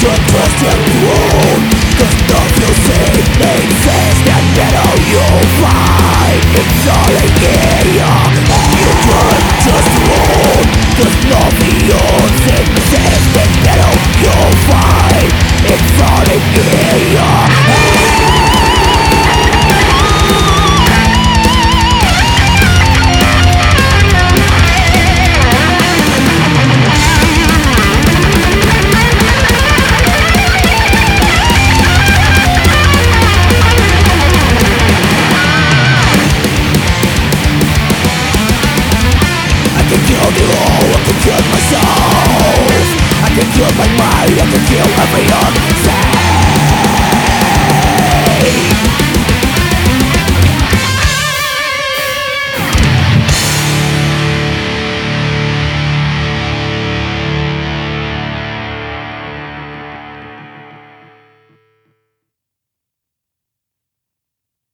trust your throne, 'cause love you say exists and better you'll find. It's all in here. You can just roll, 'cause love you exists and better you'll find.